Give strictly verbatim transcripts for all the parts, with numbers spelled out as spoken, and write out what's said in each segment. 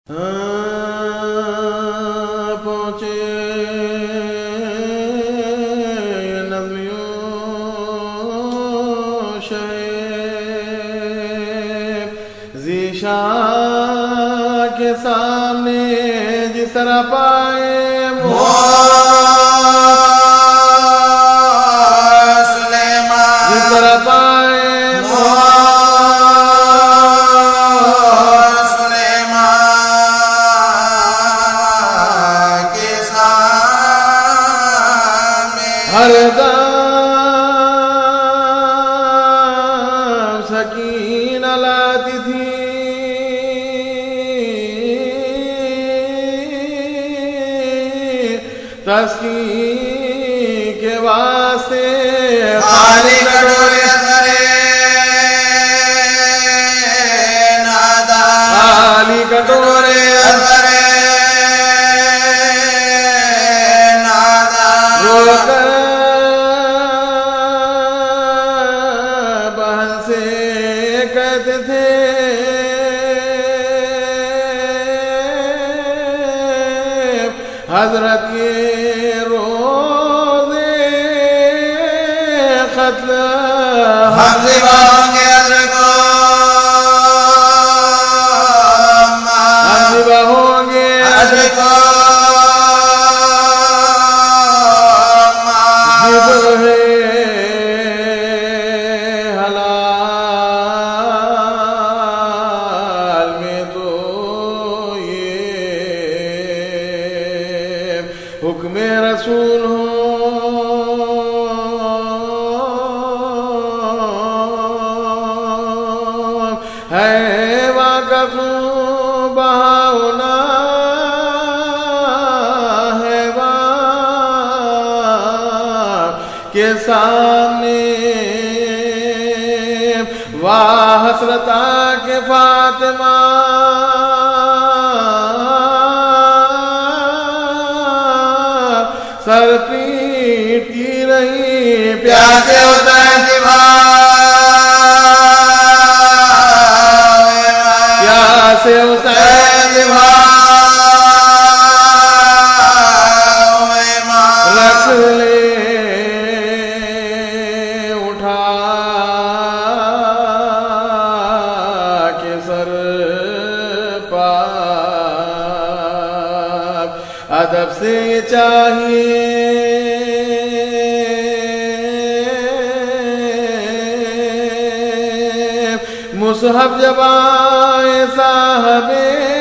پہنچے نظمیوں شعیب ذیشان کے سامنے جس طرح پائے سلیمان جس طرح پائے ہر دم سکینہ لاتی تھی تسکین کے واسطے خالی کٹورے اثرے نادا خالی کٹورے اثرے نادا رو کر بہن سے کہتے تھے حضرت یہ روزے قتل ہم زبا ہوں گے حضر کو ہم زبا ہوں گے حضر کو ذکر ہے حلال میں تو یہ حکم رسول ہوں ہے واقف بہاؤنا ہے واقف کے سامنے واہ حسرتا کے فاطمہ سر پیٹتی رہی پیاسے ہوتا ہے زبا پیاسے ہوتا ہے زبا رکھ لے اٹھا کے سر پاک ادب سے یہ چاہیے مصحف جب آئے صاحب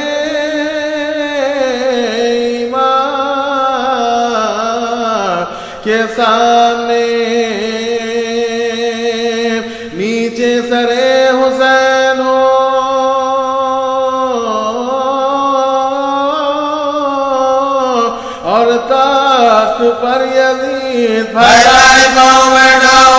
ایمان کے سامنے نیچے سر حسین ہو اور تخت پر یزید پھیلائے پاؤں بیٹھا